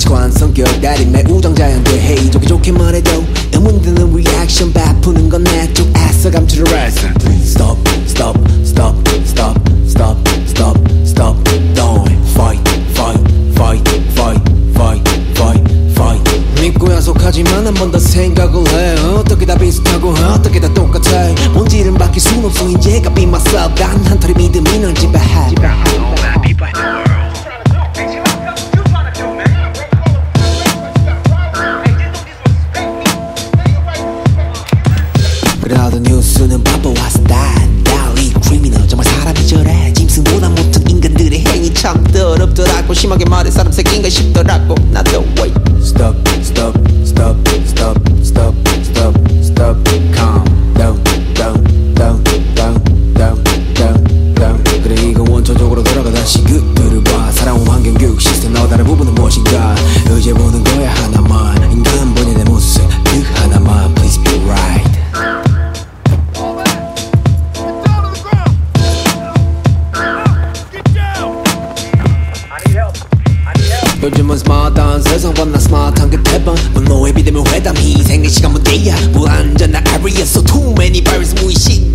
무식한 성격 달인 내 우정자연들 Hey 좋게 말해도 의문드는 리액션 베푸는 건 내 쪽 애써 감추려 해서 Stop stop stop stop stop stop stop don't fight fight fight fight fight fight fight 믿고 야속하지만 한 번 더 생각을 해 어떻게 다 비슷하고 어떻게 다 똑같아 본질은 바뀔 순 없어 이제 be myself 단 한 털의 믿음이 널 지배해 그래도 뉴스는 바빠와서 달리 criminal 정말 사람이 저래 짐승보다 못한 인간들의 행위 참 더럽더라고 심하게 말해 사람 새끼인가 싶더라고 나도 wait stop stop stop stop stop stop stop calm down down down down down down down 그래 이건 원초적으로 돌아가 다시 그들을 봐 살아온 환경 교육 시스템 너 다른 부분은 무엇인가 의제 보는 거야 하나만 인간 본연의 모습 그 하나만 please be right 요즘은 스마트한 세상보다 스마트한 그 대번 분노에 비대면 회담 희생의 시간 문제야 무안전한 아리아 so too many virus 무의식